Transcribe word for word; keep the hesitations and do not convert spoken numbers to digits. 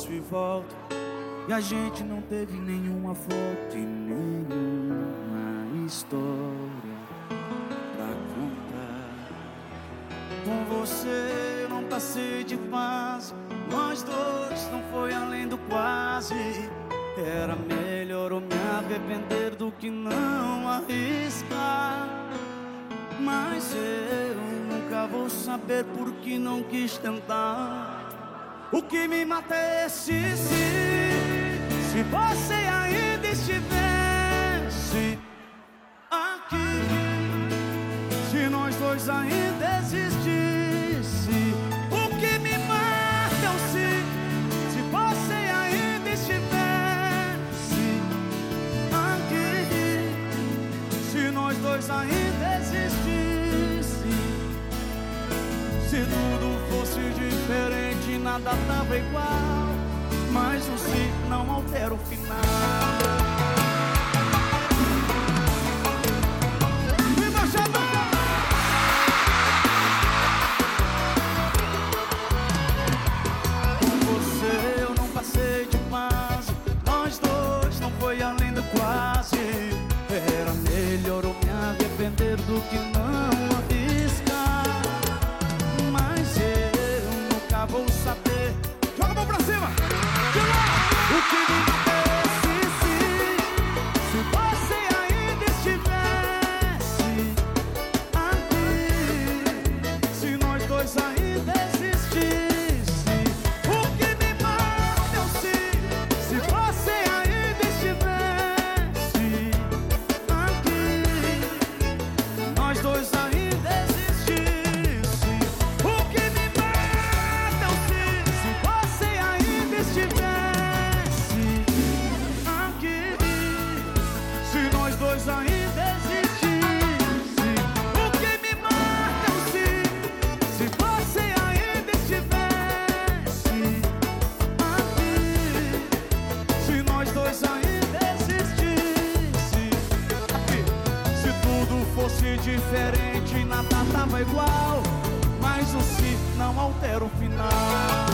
penso e volto, e a gente não teve nenhuma foto e nenhuma história pra contar. Com você eu não passei de fase, nós dois não foi além do quase. Era melhor eu me arrepender do que não arriscar. Mas eu nunca vou saber por que não quis tentar. O que me mata é esse se, se você ainda estivesse aqui, se nós dois ainda existisse. O que me mata é o se, se você ainda estivesse aqui, se nós dois ainda existisse. Se tudo fosse diferente, nada tava igual, mas o si não altera o final. Viva Xamã! Com você eu não passei de fase, nós dois não foi além do quase. Era melhor eu me arrepender do que não arriscar. Vou saber. Joga a mão pra cima. De lá. O que me mata é esse se, se você ainda estivesse aqui, se nós dois ainda existisse. O que me mata é o se, se você ainda estivesse aqui, nós dois ainda existisse. O que me dois ainda existisse. O que me mata é o se, se você ainda estivesse aqui, se nós dois ainda existisse. Aqui. Se tudo fosse diferente, nada tava igual, mas o se não altera o final.